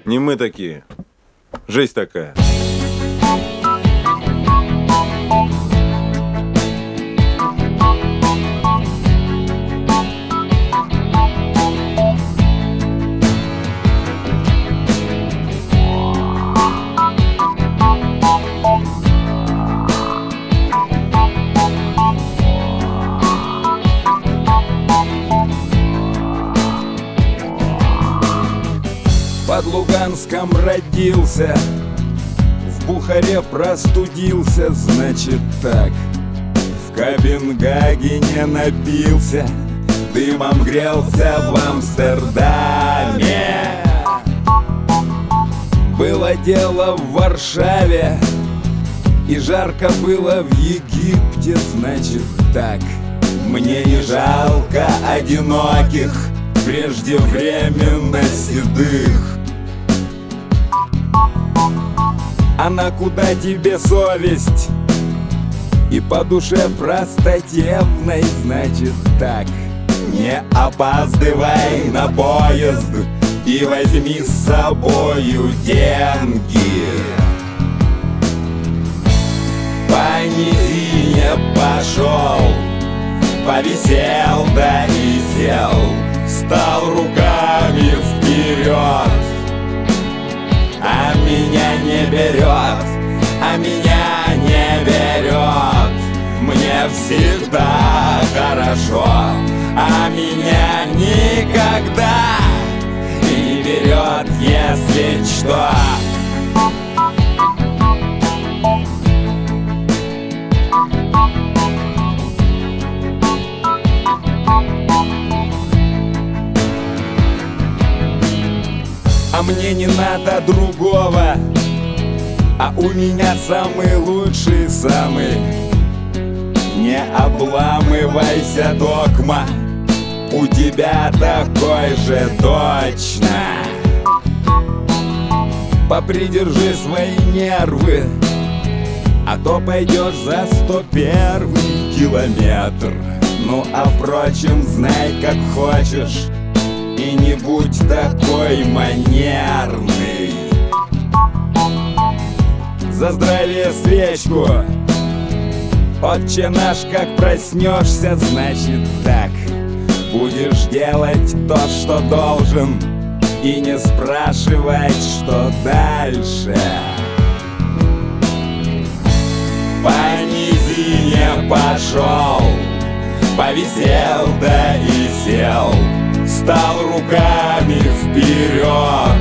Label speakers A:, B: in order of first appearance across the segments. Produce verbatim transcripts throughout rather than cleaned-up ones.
A: Не мы такие. Жизнь такая.
B: Под Луганском родился, в Бухаре простудился, значит так. В Копенгагене напился, дымом грелся в Амстердаме. Было дело в Варшаве, и жарко было в Египте, значит так. Мне не жалко одиноких, преждевременно седых. А на куда тебе совесть? И по душе простодевной, значит так. Не опаздывай на поезд и возьми с собою деньги. По низине пошел, повисел да и сел, встал руками вперед. А меня не берет, а меня не берет. Мне всегда хорошо, а меня никогда не берет, если что. А мне не надо другого, а у меня самый лучший, самый. Не обламывайся, догма, у тебя такой же точно. Попридержи свои нервы, а то пойдешь за сто первый километр. Ну а впрочем, знай как хочешь, и не будь такой манерный. За здравие свечку, отче наш, как проснешься, значит так. Будешь делать то, что должен, и не спрашивать, что дальше. По низине пошел, повисел да и сел, встал руками вперед.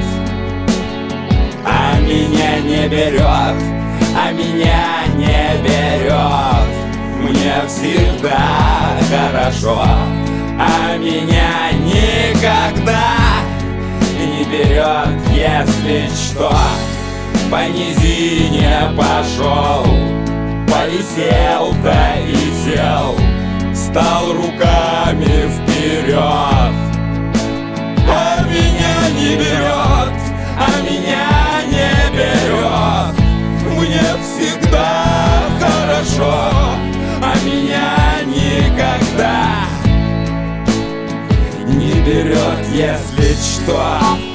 B: А меня не берет, а меня не берет. Мне всегда хорошо, а меня никогда не берет, если что. По низине пошел, повисел да и сел, встал руками вперед. А меня не берет, а меня не берет. Мне всегда хорошо, а меня никогда не берет, если что.